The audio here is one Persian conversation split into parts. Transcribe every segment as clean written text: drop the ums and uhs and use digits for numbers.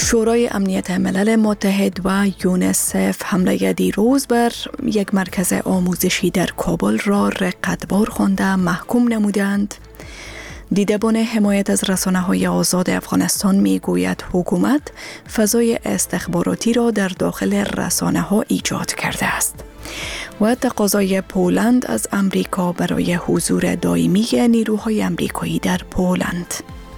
شورای امنیت ملل متحد و یونسف حمله دیروز بر یک مرکز آموزشی در کابل را رقتبار خوانده محکوم نمودند. دیدبان حمایت از رسانه‌های آزاد افغانستان می‌گوید حکومت فضای استخباراتی را در داخل رسانه‌ها ایجاد کرده است و تقاضای پولند از امریکا برای حضور دائمی نیروهای امریکایی در پولند.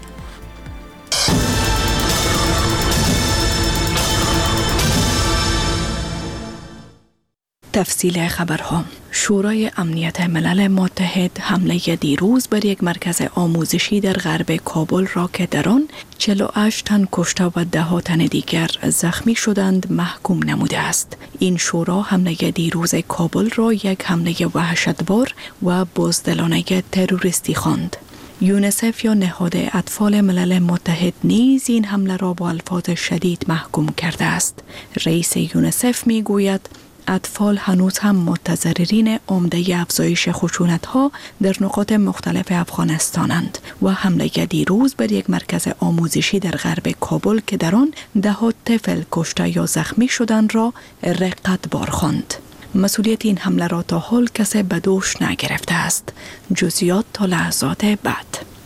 تفصیل خبرها. شورای امنیت ملل متحد حمله دیروز بر یک مرکز آموزشی در غرب کابل را که در آن 48 تن کشته و 10 تن دیگر زخمی شدند محکوم نموده است. این شورا حمله دیروز کابل را یک حمله وحشتبار و بزدلانه تروریستی خواند. یونسف یا نهاد اطفال ملل متحد نیز این حمله را با الفاظ شدید محکوم کرده است. رئیس یونسف می گوید اطفال هنوز هم متضررین عمده افزایش خشونت‌ها در نقاط مختلف افغانستانند و حمله دیروز بر یک مرکز آموزشی در غرب کابل که در آن 10 طفل کشته یا زخمی شدند را رقتبار خواند. مسئولیت این حمله را تا حال کسی به دوش نگرفته است. جزئیات تا لحظات بعد.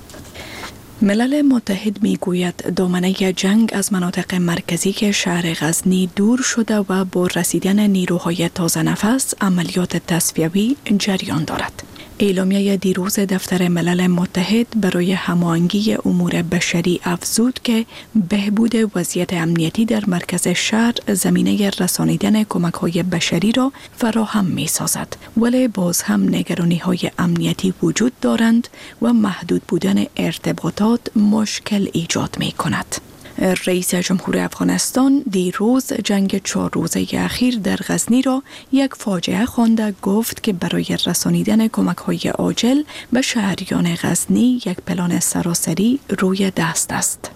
ملل متحد میگوید دامنه جنگ از مناطق مرکزی شهر غزنی دور شده و با رسیدن نیروهای تازه نفس عملیات تصفیوی جریان دارد. اعلامیه دیروز دفتر ملل متحد برای هماهنگی امور بشری افزود که بهبود وضعیت امنیتی در مرکز شهر زمینه رسانیدن کمک‌های بشری را فراهم می‌سازد، ولی باز هم نگرانی‌های امنیتی وجود دارند و محدود بودن ارتباطات مشکل ایجاد می‌کند. رئیس جمهور افغانستان دیروز جنگ 4 روزه اخیر در غزنی را یک فاجعه خوانده گفت که برای رسانیدن کمک‌های عاجل به شهریان غزنی یک پلان سراسری روی دست است.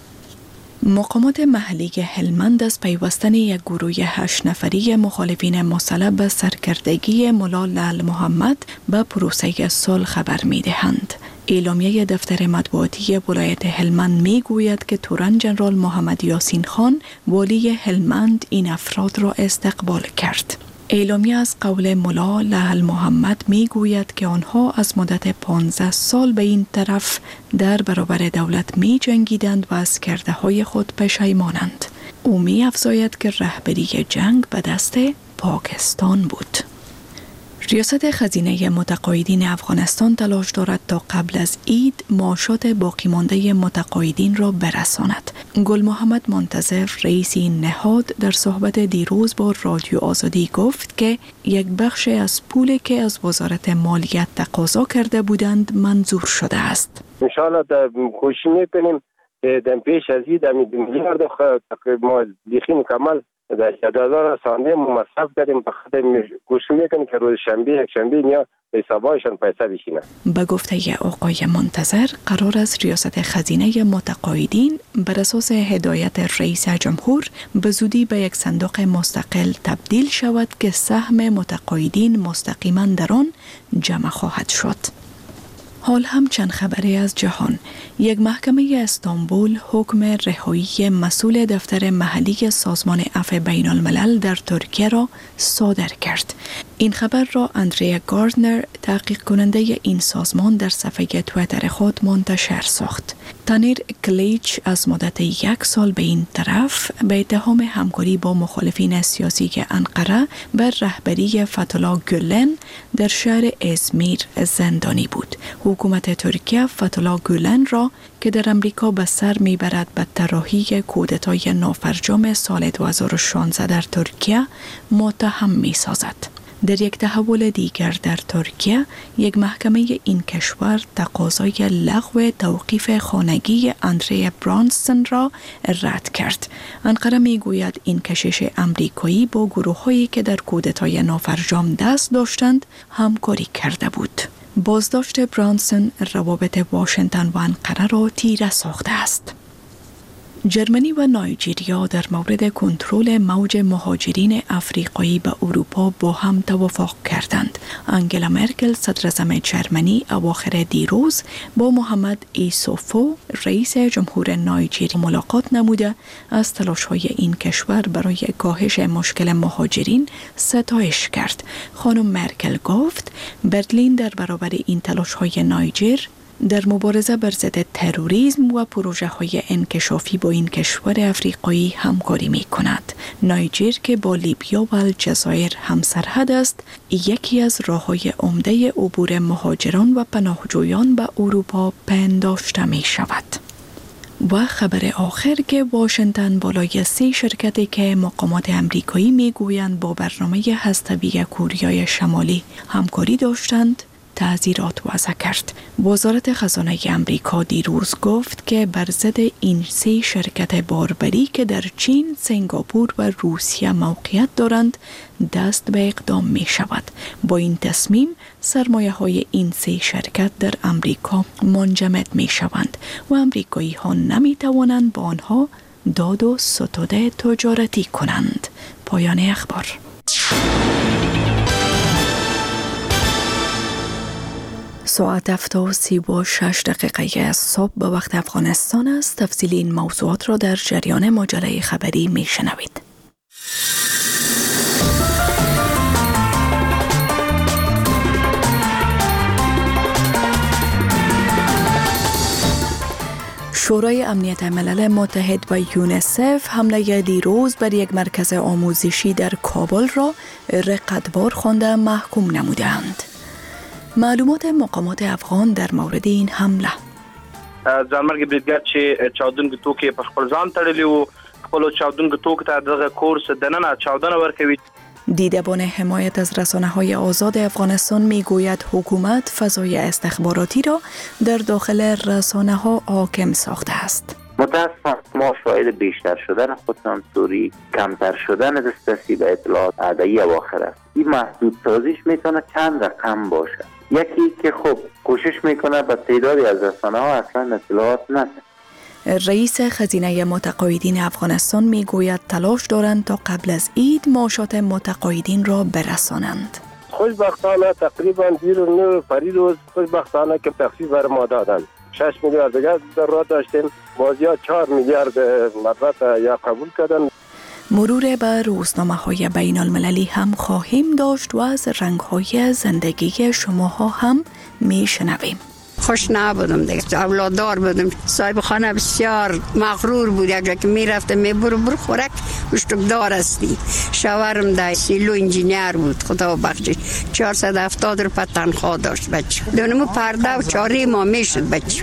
مقامات محلی هلمند از پیوستن یک گروه 8 نفری مخالفین مسلح به سرکردگی ملا لعل محمد به پروسه صلح خبر می‌دهند. اعلامیه دفتر مطبوعاتی ولایت هلمند می گوید که تورن جنرال محمد یاسین خان والی هلمند این افراد را استقبال کرد. اعلامیه از قول ملا لعل محمد می گوید که آنها از مدت 15 سال به این طرف در برابر دولت می جنگیدند و از کرده های خود پشیمانند. او می افزاید که رهبری جنگ به دست پاکستان بود. ریاست خزینه متقاعدین افغانستان تلاش دارد تا قبل از عید معاشات باقی مانده متقاعدین را برساند. گل محمد منتظر رئیس این نهاد در صحبت دیروز با رادیو آزادی گفت که یک بخش از پولی که از وزارت مالیات تقاضا کرده بودند منظور شده است. ان شاء الله کوشش می‌کنیم که در پیش از عید میلیارد ما دیخی مکمل در جدول رسانه مصرف کردیم. بخاطر کوشش میکنیم که روز شنبه یک شنبه یا به حسابایشان پیسه بشینه. به گفته آقای منتظر قرار است ریاست خزینه متقاعدین بر اساس هدایت رئیس جمهور به زودی به یک صندوق مستقل تبدیل شود که سهم متقاعدین مستقیما در آن جمع خواهد شد. حال هم چند خبری از جهان. یک محکمه استانبول حکم رهایی مسئول دفتر محلی سازمان عفو بین الملل در ترکیه را صادر کرد. این خبر را اندریا گاردنر تحقیق کننده این سازمان در صفحه توییتر خود منتشر ساخت. تانیر کلیچ از مدت 1 سال به این طرف به اتهام همکاری با مخالفین سیاسی انقره بر رهبری فتح‌الله گولن در شهر ازمیر زندانی بود. حکومت ترکیه فتح‌الله گولن را که در امریکا به سر میبرد به طراحی کودتای نافرجام سال 2016 در ترکیه متهم میسازد. در یک تحول دیگر در ترکیه، یک محکمه این کشور تقاضای لغو توقیف خانگی اندریا برانسون را رد کرد. انقره میگوید این کشیش امریکایی با گروه‌هایی که در کودتای نافرجام دست داشتند همکاری کرده بود. بازداشت برانسون روابط واشنگتن و انقره را تیره ساخته است. جرمنی و نایجریا در مورد کنترل موج مهاجرین افریقایی به اروپا با هم توافق کردند. آنگلا مرکل صدراعظم جرمنی اواخر دیروز با محمد ایسوفو رئیس جمهور نایجریا ملاقات نموده از تلاش‌های این کشور برای کاهش مشکل مهاجرین ستایش کرد. خانم مرکل گفت برلین در برابر این تلاش‌های نایجر در مبارزه بر ضد تروریسم و پروژه‌های انکشافی با این کشور افریقایی همکاری می‌کند. نایجر که با لیبیا و الجزایر همسرحد است، یکی از راه‌های عمده عبور مهاجران و پناهجویان به اروپا پنداشته می‌شود. و خبر آخر که واشنگتن بالای 3 شرکتی که مقامات امریکایی می‌گویند با برنامه هسته‌ای کره شمالی همکاری داشتند، تعزیرات وضع کرد. وزارت خزانه امریکا دیروز گفت که بر ضد این 3 شرکت باربری که در چین، سنگاپور و روسیه موقعیت دارند دست به اقدام می شود. با این تصمیم سرمایه های این 3 شرکت در امریکا منجمد می شوند و امریکایی ها نمی توانند با آنها داد و ستد تجارتی کنند. پایان اخبار. ساعت 7:36 صبح به وقت افغانستان است. تفصیل این موضوعات را در جریان مجله خبری می شنوید. شورای امنیت ملل متحد و یونسف حمله دیروز بر یک مرکز آموزشی در کابل را رقتبار خوانده محکوم نمودند. معلومات مقامات افغان در مورد این حمله. ځانمرګي بریدګر چې چاودونکو توکي په خپل ځان تړلي وو، خپل چاودونکو توکو ته دغه کورس دننه چاودنه ورکوي. دیدبان حمایت از رسانه‌های آزاد افغانستان میگوید حکومت فضای استخباراتی را در داخل رسانه‌ها حاکم ساخته است. متاسفانه ما شاهد بیشتر شدن خودسانسوری، کمتر شدن دسترسی به اطلاعات عادی اواخر است. این محدود سازیش میتونه چند رقم باشه. یکی که خب کوشش میکنه به تعدادی از رسانه‌ها اصلا اطلاعات نده. رئیس خزینه متقاعدین افغانستان میگوید تلاش دارند تا قبل از عید معاشات متقاعدین را برسانند. خوشبختانه تقریبا 09 پریروز خوشبختانه که تخفیف بر ما دادند. 6 میلیارد دیگر در راه داشتیم، بازیا 4 میلیارد مربوط یا قبول کردن. مرور به روزنامه‌های بین المللی هم خواهیم داشت و از رنگ‌های زندگی شماها هم میشنویم. خوش نبودم دیگه، اولاددار بودم، صاحب خانه بسیار مغرور بود، اگر که میرفته میبرو خورک مشتکدار هستی. شوهرم در سیلو انجینیر بود، خدا بخشید 470 روپیه تنخواه داشت بچه، دونمو پرده و 4 ماه میشد بچه.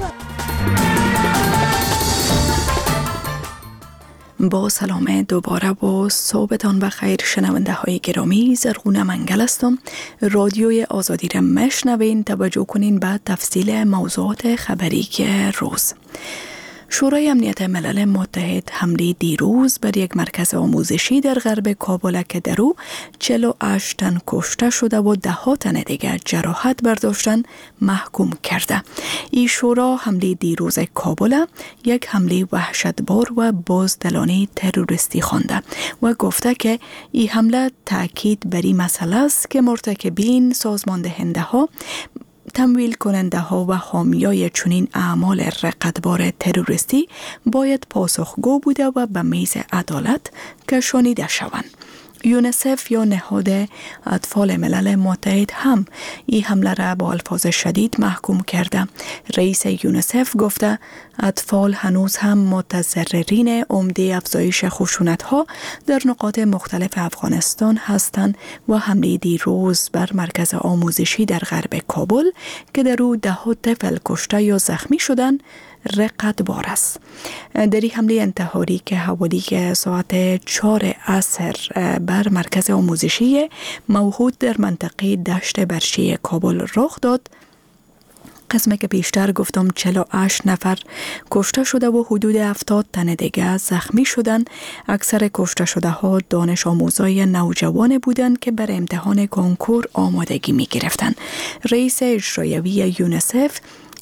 با سلام دوباره و صبحتان بخیر شنونده های گرامی. زرغونه منگل هستم. رادیوی آزادی را مشنوین. توجه کنین به تفصیل موضوعات خبری روز. شورای امنیت ملل متحد حمله دیروز بر یک مرکز آموزشی در غرب کابل که در او 48 تن کشته شده و 10 تن دیگر جراحت برداشتن محکوم کرده. این شورا حمله دیروز کابل یک حمله وحشتبار و بازدلانه تروریستی خوانده و گفته که این حمله تاکید بر این مسئله است که مرتکبین سازماندهنده ها، تمویل کننده ها و حامیای چنین اعمال رقتبار تروریستی باید پاسخگو بوده و به میز عدالت کشانیده شوند. یونسف یا نهاد اطفال ملل متحد هم این حمله را با الفاظ شدید محکوم کرده. رئیس یونسف گفته اطفال هنوز هم متضررین عمده افزایش خشونت‌ها در نقاط مختلف افغانستان هستند و حمله دیروز بر مرکز آموزشی در غرب کابل که در او 10 طفل کشته یا زخمی شدند رقتبار است. در این حمله انتحاری که حوالی ساعت 4 عصر بر مرکز آموزشی موجود در منطقه دشت برشی کابل رخ داد، قسمه که بیشتر گفتم 48 نفر کشته شده و حدود 70 تن دیگه زخمی شدند. اکثر کشته شده ها دانش آموزای نوجوان بودند که بر امتحان کنکور آمادگی می گرفتند. رئیس اجرایی یونسف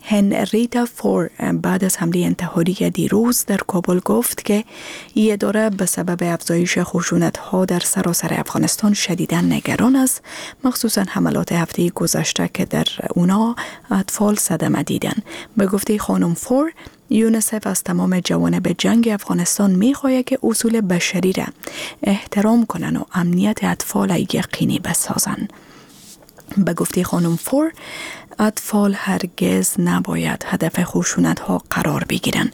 هنریتا فور بعد از حمله انتحاری دیروز در کابل گفت که این اداره به سبب افزایش خشونت‌ها در سراسر افغانستان شدیداً نگران است، مخصوصاً حملات هفته گذشته که در اونا اطفال صدمه دیدن. به گفته خانم فور، یونیسف از تمام جوانب جنگ افغانستان می‌خواهد که اصول بشری را احترام کنند و امنیت اطفال یقینی بسازند. به گفته خانم فور، اطفال هرگز نباید هدف خشونت‌ها قرار بگیرند.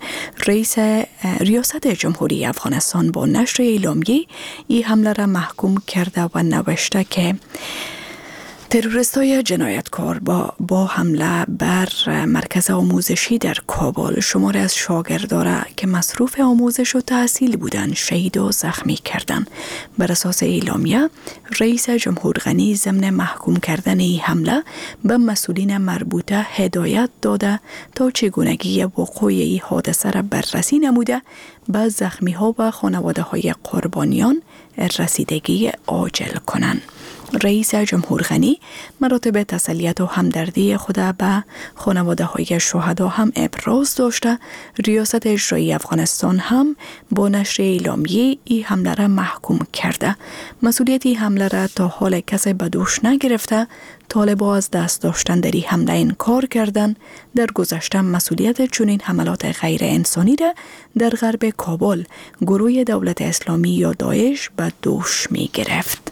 ریاست جمهوری افغانستان با نشر اعلامیه این حمله را محکوم کرده و نوشته که تروریستای جنایتکار با حمله بر مرکز آموزشی در کابل شماری از شاگردان که مصروف آموزش و تحصیل بودند شهید و زخمی کردند. بر اساس اعلامیه، رئیس جمهور غنی ضمن محکوم کردن این حمله به مسئولین مربوطه هدایت داده تا چگونگی وقوع این حادثه را بررسی نموده به زخمی ها و خانواده های قربانیان رسیدگی عاجل کنند. رئیس جمهور غنی مراتب تسلیت و همدردی خود به خانواده های شهدا هم ابراز داشته. ریاست اجرایی افغانستان هم با نشر اعلامیه این حمله را محکوم کرده. مسئولیت این حمله را تا حال کسی به دوش نگرفته. طالبان از دست داشتن در این حمله انکار کردند. در گذشته مسئولیت چنین حملات غیر انسانی را در غرب کابل گروه دولت اسلامی یا داعش به دوش می گرفت.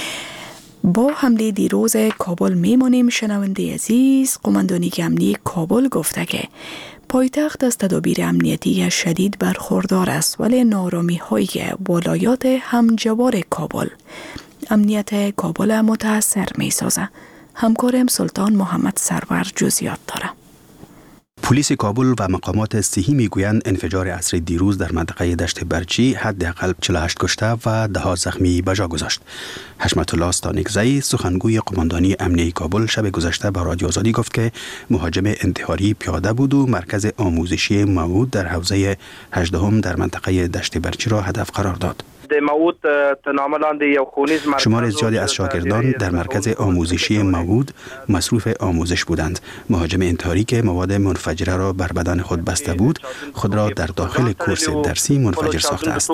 با حمله دیروز کابل میمانیم. شنونده عزیز، قماندانی امنیتی کابل گفته که پایتخت از تدابیر امنیتی شدید برخوردار است، ولی نارامی های ولایات همجوار کابل امنیت کابل متاثر می سازه. همکارم سلطان محمد سرور جزئیات داره. پلیس کابل و مقامات صحی میگویند انفجار عصر دیروز در منطقه دشت برچی حداقل 48 کشته و 10 زخمی به جا گذاشت. حشمت الله استانکزی، سخنگوی قماندانی امنیتی کابل، شب گذشته به رادیو آزادی گفت که مهاجم انتحاری پیاده بود و مرکز آموزشی موعود در حوزه 18 در منطقه دشت برچی را هدف قرار داد. شمار زیادی از شاگردان در مرکز آموزشی موعود مصروف آموزش بودند. مهاجم انتحاری که مواد منفجره را بر بدن خود بسته بود، خود را در داخل کورس درسی منفجر ساخته است.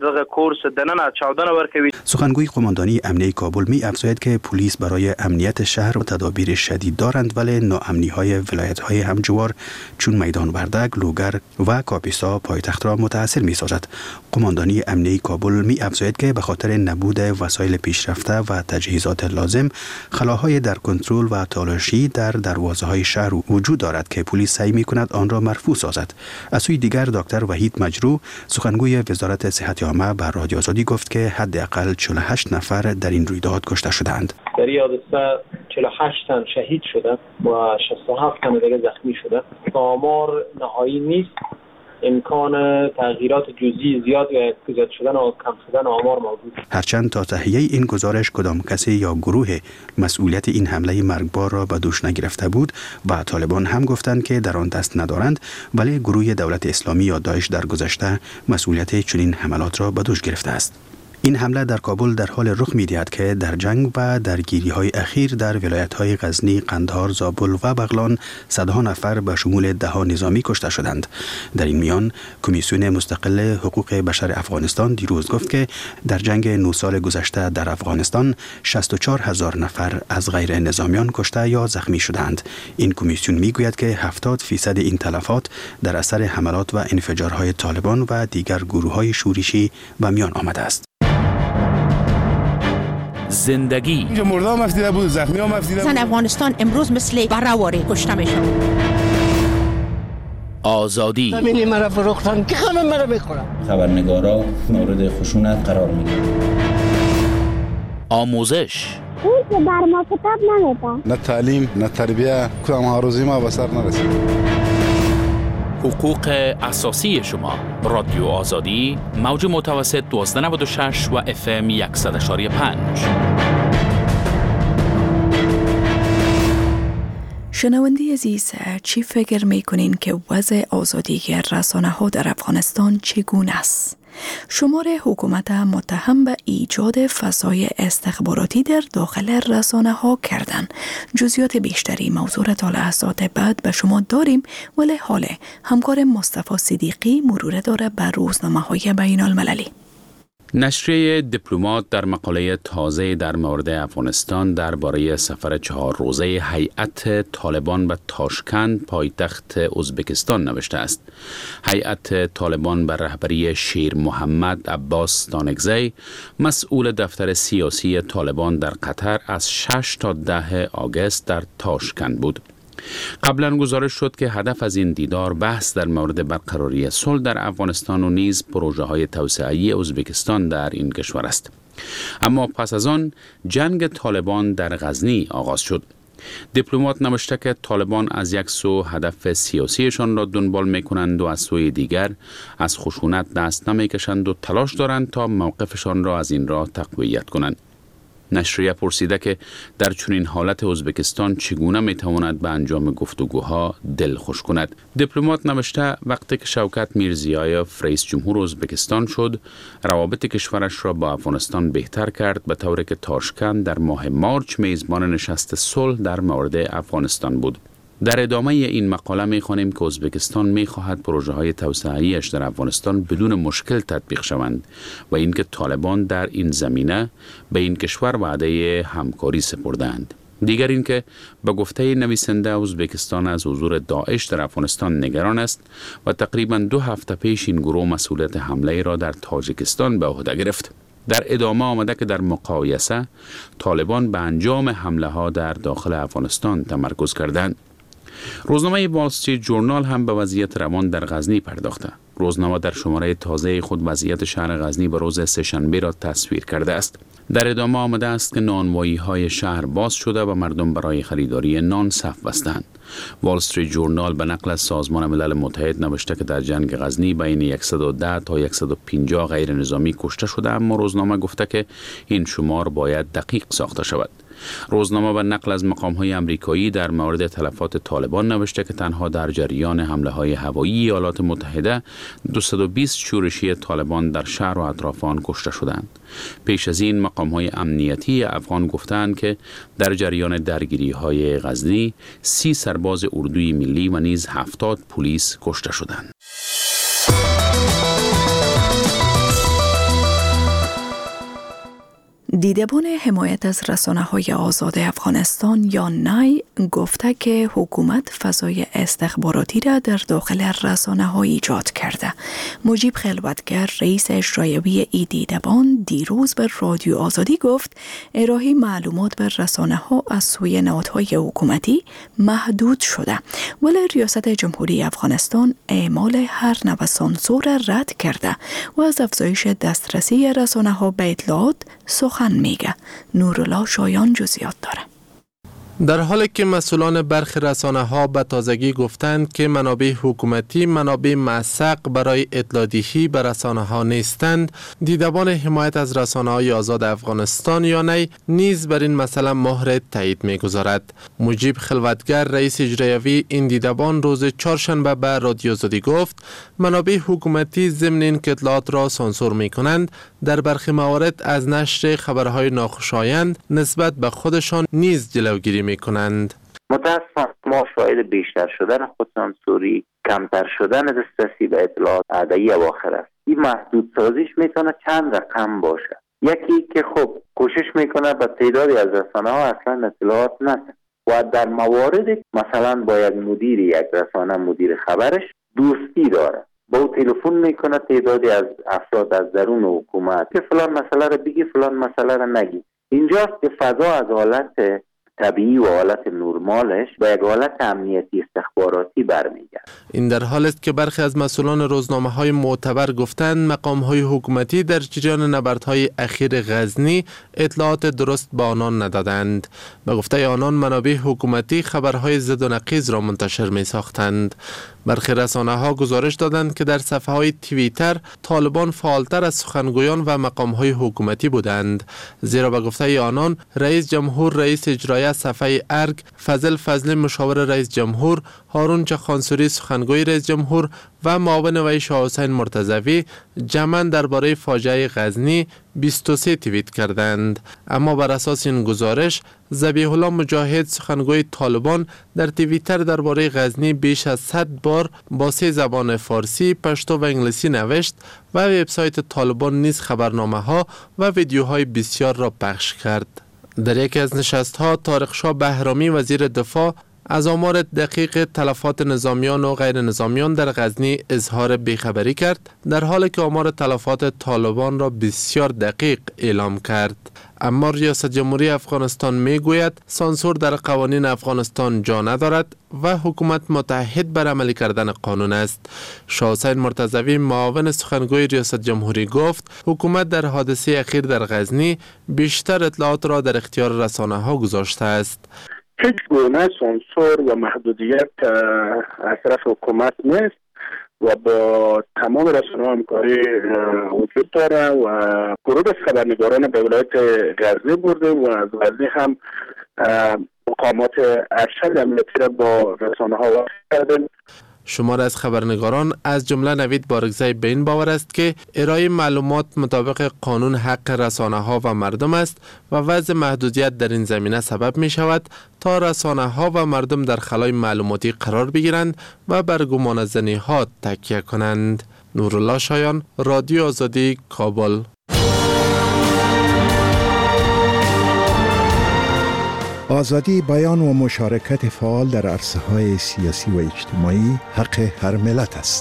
سخنگوی قماندانی امنیتی کابل می افزاید که پلیس برای امنیت شهر و تدابیر شدید دارند، ولی ناامنی های ولایت های همجوار چون میدان وردک، لوگر و کاپیسا پایتخت را متاثر می سازد. قماندانی امنیتی کابل می افزاید که به خاطر نبود وسایل پیشرفته و تجهیزات لازم، خلاهای در کنترل و تالاشی در دروازه های شهر وجود دارد که پلیس سعی می کند آن را مرفوع سازد. از سوی دیگر دکتر وحید مجروح، سخنگوی وزارت صحت عامه، بر رادیو آزادی گفت که حداقل 48 نفر در این رویداد کشته شدند. در این حادثه 48 تن شهید شده و 67 تن دیگر زخمی شده. آمار نهایی نیست. امکان تغییرات جزئی زیاد یا زیاد شدن و کم شدن آمار موجود. هرچند تا تهیه این گزارش کدام کسی یا گروه مسئولیت این حمله مرگبار را به دوش نگرفته بود و طالبان هم گفتند که در آن دست ندارند، ولی گروه دولت اسلامی یا داعش در گذشته مسئولیت چنین حملات را به دوش گرفته است. این حمله در کابل در حال رخ می‌دهد که در جنگ و درگیری‌های اخیر در ولایت‌های غزنی، قندهار، زابل و بغلان صدها نفر به شمول 10 نظامی کشته شدند. در این میان کمیسیون مستقل حقوق بشر افغانستان دیروز گفت که در جنگ 9 سال گذشته در افغانستان 64,000 نفر از غیر نظامیان کشته یا زخمی شدند. این کمیسیون میگوید که 70% این تلفات در اثر حملات و انفجارهای طالبان و دیگر گروه‌های شورشی به میان آمده است. زندگی اینجا مردم مفتیده بود، زخمی ها مفتیده بود. زن افغانستان امروز مثل برهواری کشته میشن. آزادی همینی مرا فروختن که همه مرا میخورن. خبرنگارا مورد خشونت قرار میگیرن. آموزش اون که بر ما کتاب نمیده. نه تعلیم، نه تربیه، کدام هاروزی ما به سر نرسید. حقوق اساسی شما. رادیو آزادی، موج متوسط 1296 و FM 100.5. شنونده عزیز، چی فکر میکنین که وضع آزادی رسانه ها در افغانستان چگونه است؟ شمار حکومت متهم به ایجاد فضای استخباراتی در داخل رسانه ها کردند. جزئیات بیشتری موضوع را تا لحظات بعد به شما داریم، ولی حالا همکار مصطفی صدیقی مرور داره به روزنامه‌های بین المللی. نشریه دیپلمات در مقاله تازه در مورد افغانستان درباره سفر 4 روزه هیئت طالبان به تاشکند پایتخت ازبکستان نوشته است. هیئت طالبان بر رهبری شیر محمد عباس دانگزی، مسئول دفتر سیاسی طالبان در قطر، از 6 تا 10 آگوست در تاشکند بود. قبلا گزارش شد که هدف از این دیدار بحث در مورد برقراری صلح در افغانستان و نیز پروژه های توسعه‌ای ازبکستان در این کشور است. اما پس از آن جنگ طالبان در غزنی آغاز شد. دیپلمات نوشته که طالبان از یک سو هدف سیاسیشان را دنبال می کنند و از سوی دیگر از خشونت دست نمی کشند و تلاش دارند تا موقفشان را از این راه تقویت کنند. نشریه پرسیده که در چنین حالت ازبکستان چگونه میتواند به انجام گفتگوها دل خوش کند. دیپلمات نوشته وقتی که شوکت میرزیایف رئیس جمهور ازبکستان شد، روابط کشورش را با افغانستان بهتر کرد، به طوری که تاشکند در ماه مارچ میزبان نشست صلح در مورد افغانستان بود. در ادامه این مقاله می‌خوانیم که ازبکستان می‌خواهد پروژه‌های توسعه‌ایش در افغانستان بدون مشکل تطبیق شوند و اینکه طالبان در این زمینه به این کشور وعده همکاری سپردند. دیگر اینکه به گفته نویسنده ازبکستان از حضور داعش در افغانستان نگران است و تقریباً 2 هفته پیش این گروه مسئولیت حمله را در تاجیکستان به عهده گرفت. در ادامه آمده که در مقایسه طالبان به انجام حمله ها در داخل افغانستان تمرکز کردند. روزنامه وال استریت ژورنال هم به وضعیت روان در غزنی پرداخته. روزنامه در شماره تازه خود وضعیت شهر غزنی به روز سه‌شنبه را تصویر کرده است. در ادامه آمده است که نانوایی‌های شهر باز شده و مردم برای خریداری نان صف بستند. وال استریت ژورنال به نقل از سازمان ملل متحد نوشته که در جنگ غزنی بین 110 تا 150 غیر نظامی کشته شده، اما روزنامه گفته که این شمار باید دقیق ساخته شود. روزنامه به نقل از مقام‌های آمریکایی در مورد تلفات طالبان نوشته که تنها در جریان حمله‌های هوایی ایالات متحده 220 شورشی طالبان در شهر و اطراف آن کشته شدند. پیش از این مقام‌های امنیتی افغان گفتند که در جریان درگیری‌های غزنی 30 سرباز اردوی ملی و نیز 70 پلیس کشته شدند. دیدبان حمایت از رسانه‌های آزاد افغانستان یا نای گفته که حکومت فضای استخباراتی را در داخل رسانه‌ها ایجاد کرده. مجیب خلوتگر رئیس اجرایی ای دیدبان دیروز به رادیو آزادی گفت ارائه معلومات به رسانه‌ها از سوی نهادهای حکومتی محدود شده، ولی ریاست جمهوری افغانستان اعمال هر نوع سانسور را رد کرده و از افزایش دسترسی رسانه‌ها به اطلاعات سخن میگه. نورالله شایان جزئیات داره. در حالی که مسئولان برخی رسانه‌ها به تازگی گفتند که منابع حکومتی منابع موثق برای اطلاع‌دهی به رسانه‌ها نیستند، دیدبان حمایت از رسانه‌های آزاد افغانستان یا نی نیز بر این مسئله مهر تایید می‌گذارد. مجیب خلوتگر رئیس اجرایی این دیدبان روز چهارشنبه به رادیو آزادی گفت منابع حکومتی ضمن اینکه اطلاعات را سانسور می‌کنند، در برخی موارد از نشر خبرهای ناخوشایند نسبت به خودشان نیز جلوگیری می‌کنند. متأسفانه ما شاهد بیشتر شدن خودسانسوری، کمتر شدن دسترسی به اطلاعات عادی اواخر است. این محدود سازیش میتونه چند رقم باشه. یکی که خب کوشش میکنه به تعدادی از رسانه‌ها اصلا اطلاعات نده و در موارد مثلا باید مدیر یک رسانه مدیر خبرش دوستی داره، با او تلفن میکنه تعدادی از افراد از درون حکومت که فلان مسئله رو بگی فلان مسئله رو نگی. اینجاست که فضا از حالت طبیعی و حالت نرمالش به یک حالت امنیتی استخباراتی برمیگرده. این در حالی است که برخی از مسئولان روزنامه‌های معتبر گفتند مقام‌های حکومتی در جریان نبردهای اخیر غزنی اطلاعات درست به آنان ندادند. به گفته آنان منابع حکومتی خبرهای ضد و نقیض را منتشر می‌ساختند. برخی رسانه‌ها گزارش دادند که در صفحه‌های توییتر طالبان فعالتر از سخنگویان و مقام‌های حکومتی بودند، زیرا به گفته آنان رئیس جمهور رئیس اجرایی آیه صفحه ارگ، فضل فضلی مشاور رئیس جمهور، هارون چخانسوری سخنگوی رئیس جمهور و معاون وی شاه حسین مرتضوی جمعاً درباره فاجعه غزنی 23 توییت کردند. اما بر اساس این گزارش ذبیح الله مجاهد سخنگوی طالبان در توییتر درباره غزنی بیش از 100 بار با 3 زبان فارسی، پشتو و انگلیسی نوشت و وبسایت طالبان نیز خبرنامه‌ها و ویدیوهای بسیار را پخش کرد. در یکی از نشست‌ها طارق شاه بهرامی وزیر دفاع از آمار دقیق تلفات نظامیان و غیر نظامیان در غزنی اظهار بیخبری کرد، در حالی که آمار تلفات طالبان را بسیار دقیق اعلام کرد. اما ریاست جمهوری افغانستان می گوید سانسور در قوانین افغانستان جا ندارد و حکومت متحد بر عملی کردن قانون است. شاه حسین مرتضوی معاون سخنگوی ریاست جمهوری گفت حکومت در حادثه اخیر در غزنی بیشتر اطلاعات را در اختیار رسانه ها گذاشته است. هیچ گونه سانسور و محدودیت از طرف حکومت نیست و با تمام رسانه‌ها همکاری وجود داره و گروه خبرنگاران به ولایت غزنی برده و از غزنی هم مقامات ارشد امنیتی را با رسانه‌ها وصل کردن. شمار از خبرنگاران از جمله نوید بارگزی به این باور است که ارائه معلومات مطابق قانون حق رسانه‌ها و مردم است و وضع محدودیت در این زمینه سبب می شود تا رسانه‌ها و مردم در خلای معلوماتی قرار بگیرند و بر گمانه‌زنی‌ها تکیه کنند. نورالله شایان، رادیو آزادی، کابل. آزادی بیان و مشارکت فعال در عرصه‌های سیاسی و اجتماعی حق هر ملت است.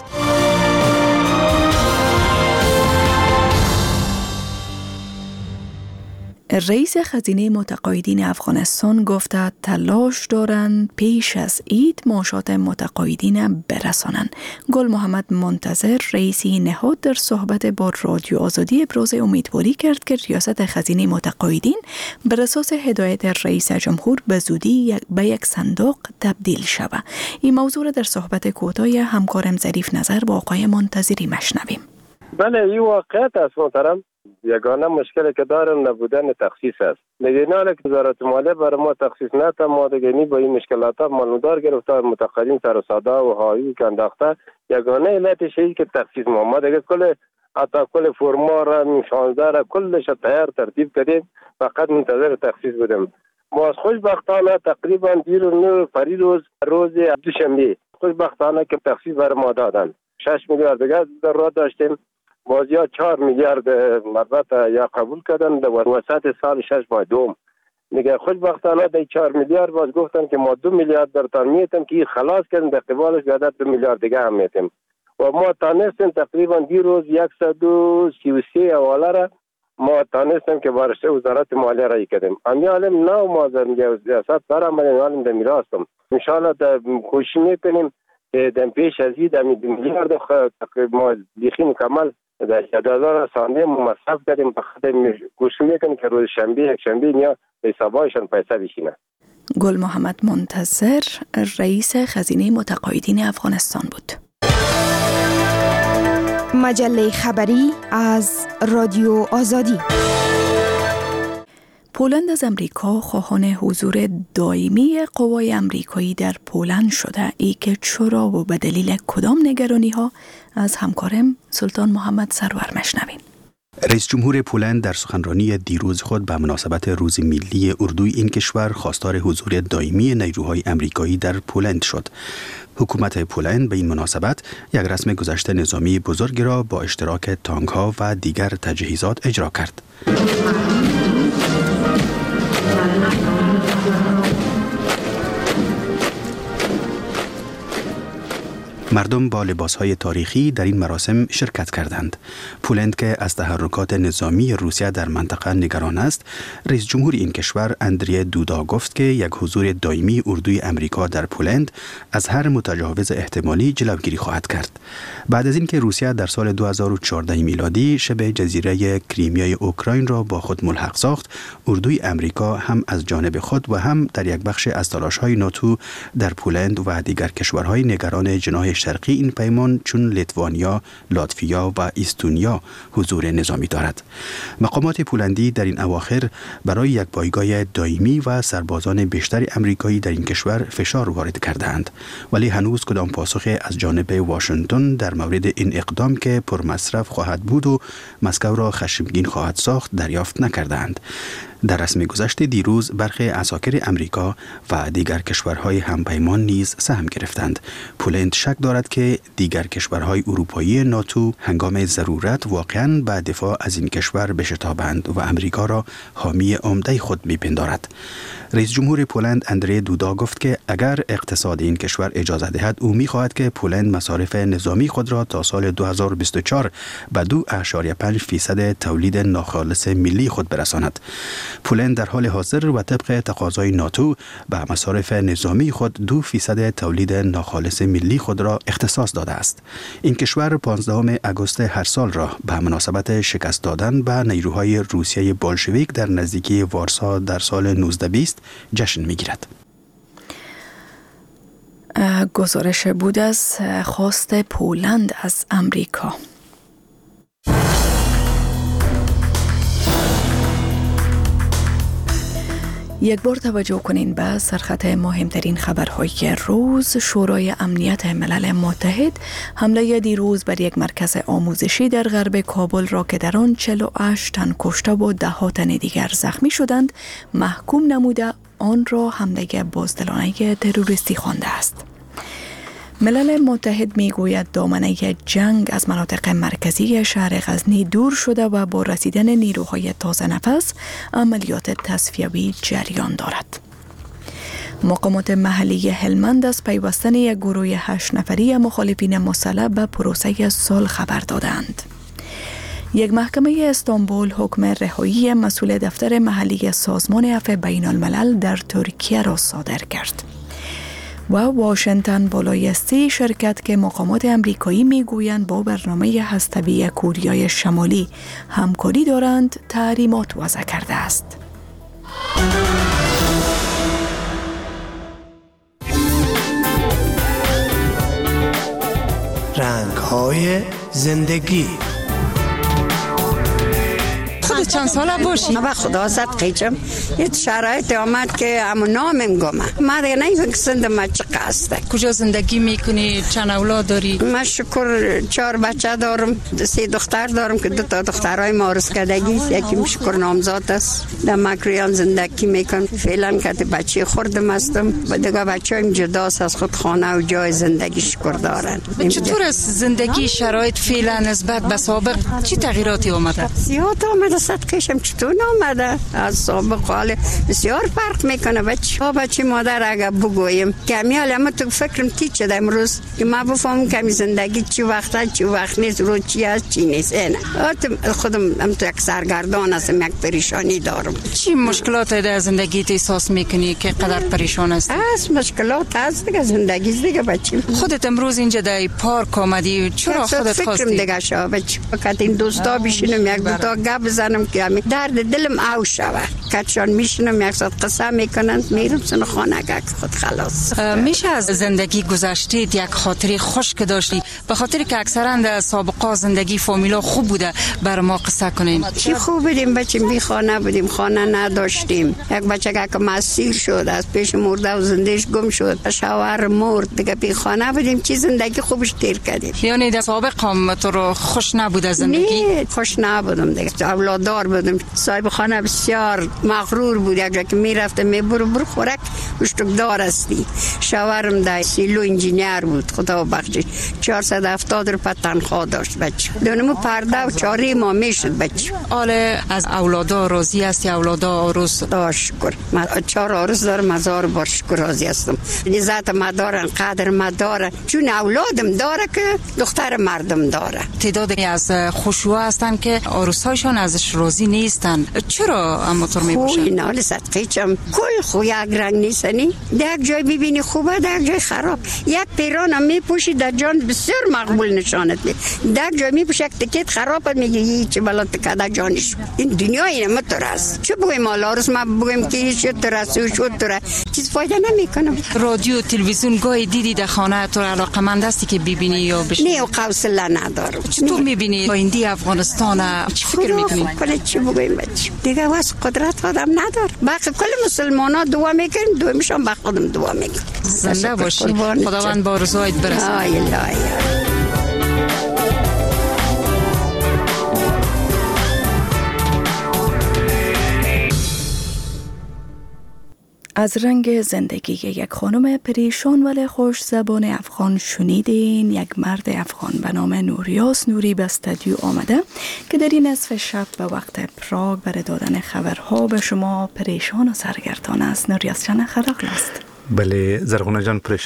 رئیس خزینه متقاعدین افغانستان گفته تلاش دارند پیش از عید معاشات متقاعدین برسانند. گل محمد منتظر رئیس نهاد در صحبت با رادیو آزادی ابراز امیدواری کرد که ریاست خزینه متقاعدین بر اساس هدایت رئیس جمهور به زودی به یک صندوق تبدیل شود. این موضوع را در صحبت کوتاه همکارم ظریف نظر با آقای منتظری مشنویم. بله این واقعیت است محترم. یگانه مشکلی که دارم نبودن تخصیص است. دیگه نه که وزارت مالیه برای ما تخصیص نده، ما دیگه با این مشکلات معلومدار گرفتار متقاعدین سر و ساده و هایی که انداخته. یگانه علتش اینه که تخصیص ما دیگه کل فرما را 16 را کلش تیار ترتیب کردیم، فقط منتظر تخصیص بودیم. ما از خوشبختانه تقریبا روز دوشنبه خوشبختانه که تخصیص برای ما دادن 6 میلیارد دیگه ضرورت داشتیم. بازیا 4 میلیارد مربوط یا قبول کردن در وسط سال 6 ماه دوم. میگه خوشبختانه در 4 میلیارد باز گفتن که ما 2 میلیارد در تان میتیم که خلاص کردن، در قبالش بیادر 2 میلیارد دیگه هم میتیم و ما تانستیم تقریبا دیروز 133 حواله را ما تانستیم که بارش وزارت مالیه رای کردیم. امیالم نو ما در سیاست برآمدیم، امیالم در میراستم انشاءالله در کوشش میکنیم که در پیش از این 2 میلیارد ما بیخی مکمل در جدازار رسانه مصرف کردیم. بخاطر کوشش میکنیم که روز شنبه یک شنبه یا به حسابایشان پیسه بشینه. گل محمد منتظر رئیس خزینه متقاعدین افغانستان بود. مجله خبری از رادیو آزادی. پولند از امریکا خواهان حضور دائمی قوای امریکایی در پولند شده. ای که چرا و به دلیل کدام نگرانی ها از همکارم سلطان محمد سرور مشنوین. رئیس جمهور پولند در سخنرانی دیروز خود به مناسبت روز ملی اردوی این کشور خواستار حضور دائمی نیروهای امریکایی در پولند شد. حکومت پولند به این مناسبت یک رسم گذشت نظامی بزرگ را با اشتراک تانک‌ها و دیگر تجهیزات اجرا کرد. مردم با لباسهای تاریخی در این مراسم شرکت کردند. پولند که از تحرکات نظامی روسیه در منطقه نگران است، رئیس جمهور این کشور اندری دودا گفت که یک حضور دائمی اردوی امریکا در پولند از هر متجاوز احتمالی جلوگیری خواهد کرد. بعد از اینکه روسیه در سال 2014 میلادی شبه جزیره کریمیای اوکراین را با خود ملحق ساخت، اردوی امریکا هم از جانب خود و هم در یک بخش از تلاش‌های ناتو در پولند و دیگر کشورهای نگران جناح شرقی این پیمان چون لیتوانیا، لاتویا و استونیا حضور نظامی دارد. مقامات پولندی در این اواخر برای یک پایگاه دائمی و سربازان بیشتر امریکایی در این کشور فشار وارد کردند، ولی هنوز کدام پاسخ از جانب واشنگتن در مورد این اقدام که پرمصرف خواهد بود و مسکو را خشمگین خواهد ساخت دریافت نکردند. در رسم گذشت دیروز برخی عساکر امریکا و دیگر کشورهای همپیمان نیز سهم گرفتند. پولند شک دارد که دیگر کشورهای اروپایی ناتو هنگام ضرورت واقعاً به دفاع از این کشور بشتابند و امریکا را حامی عمده خود می‌پندارد. رئیس جمهور پولند اندری دودا گفت که اگر اقتصاد این کشور اجازه دهد او می‌خواهد که پولند مصارف نظامی خود را تا سال 2024 به 2.5% تولید ناخالص ملی خود برساند. پولند در حال حاضر و طبق تقاضای ناتو به مصارف نظامی خود 2% تولید ناخالص ملی خود را اختصاص داده است. این کشور 15 آگوست هر سال را به مناسبت شکست دادن به نیروهای روسیه بولشویک در نزدیکی وارسا در سال 1920 جشن می‌گیرد. گزارش بود از خواست پولند از امریکا. یک بار توجه کنین به سرخط مهمترین خبرهای روز. شورای امنیت ملل متحد حمله دیروز بر یک مرکز آموزشی در غرب کابل را که در آن 48 تن کشته و 10 تن دیگر زخمی شدند محکوم نموده آن را حمله بزدلانه تروریستی خوانده است. ملل متحد میگوید دامنه جنگ از مناطق مرکزی شهر غزنی دور شده و با رسیدن نیروهای تازه نفس عملیات تصفیوی جریان دارد. مقامات محلی هلمند از پیوستن یک گروه 8 نفری مخالفین مسلح به پروسه صلح خبر دادند. یک محکمه استانبول حکم رهایی مسئول دفتر محلی سازمان عفو بین الملل در ترکیه را صادر کرد. و واشنگتن بالای 30 شرکت که مقامات امریکایی میگویند با برنامه هسته‌ای کوریای شمالی همکاری دارند تحریمات وضع کرده است. رنگ‌های زندگی. خود چند ساله باشی؟ من به خدا صدقیچم یه شرایط آمد که همون نامم گمه من دیگه نمیفکسندم من چه قصده. کجا زندگی میکنی؟ چند اولاد داری؟ من شکر 4 بچه دارم، 3 دختر دارم که 2 دخترای مارس کردگی است. یکی شکر نامزاد است در مکریان زندگی میکنم فعلا که بچه خوردم هستم و دیگه بچه هم جداست از خود خانه و جای زندگی شکر دارن. چطور است زندگی شرایط فعلا نسبت به سابق چی تغییراتی آمده؟ زیاد آمده صدقشم چطور آمده از سابق حال بسیار فرق میکنه. بچه مادر اگر بگویم کمی حالا تو فکرم تیچ شده امروز که ما بفهمم کمی زندگی چی وقت نیست رو چی هست چی نیست. اینه خودم هم تو یک سرگردان هستم یک پریشانی دارم. چی مشکلات در زندگیت احساس میکنی که قدر پریشان هستی؟ مشکلات هست دیگه زندگی دیگه بچه. خودت امروز اینجا در پارک آمدی چرا خودت خواستی؟ فکرم دیگه شو بچه فقط این دوستا بشینم یک دو تا گپ بزنم که درد دلم او شوه کچان میشنم یک ساعت قصه میکنن میرم سن خانه که خود خلاص. میشه از زندگی گذشتید یک خاطری خوش که داشتی به خاطر که اکثرا در سابقا زندگی فامیلا خوب بوده بر ما قصه کنین؟ چی خوب بودیم بچه بی خانه بودیم خانه نداشتیم. یک بچه که مسیر شد از پیش مرده و زندگیش گم شد شوهر مرد دیگه بی خانه بودیم. چی زندگی خوبش تیر کردیم. یعنی در سابق هم تو رو خوش نبوده زندگی؟ نه خوش نبودم دیگه اولاددار بودم. صاحب خانه بسیار مغرور بود یک جا که میرفته برو خورک اشتک دار استی. شوهرم در سیلو انجینیر بود خدا بخشش 470 روپیه تنخواه داشت بچه. دونمو پرده و 4 ماه میشد بچه. حالا از اولادا راضی هستی؟ اولادا آروس؟ شکر من 4 آروس دارم 1000 بار شکر راضی هستم. عزت ما دارن قدر ما دارن چون اولادم داره که دختر مردم داره. تعدادی از خشوع هستن که آروسایشان ازش ازش راضی نیستن. چرا اما طور میباشن؟ اینا لصدقی چم کل خو یک رنگ نیستنی. در یک جای ببینی خوبه، در یک جای خراب. یک پیران هم میپوشی در جان بسیار مقبول نشانت می. در یک جای میپوشی یک تکیت خراب میگی چه بلا تکاده جانش. این دنیا اینه مطور است. چه بگویم آلاروس ما بگویم که شد رسو شد چیز فایده نمیکنم. رادیو تلویزیون گاهی دیدی در خانه تو علاقمند هستی که ببینی یا بشنوی؟ نه حوصله ندارم. چطور میبینی آینده افغانستان؟ چی فکر میکنی؟ خدا چی بگویم دیگه واس قدرت آدم نداره. باقی کل مسلمانا دعا میکنیم، دومیشون با خودم دعا میکنیم. زنده باشی. خداوند با آرزوهایت برسه. آی الله. از رنگ زندگی یک خانم پریشان ولی خوش زبان افغان شنیدین. یک مرد افغان به نام نوریاس نوری به استودیو آمده که در این نصف شب به وقت پراگ برای دادن خبرها به شما پریشان و سرگردان است. نوریاس جان خلاق است. بله زرغونه جان، پریشان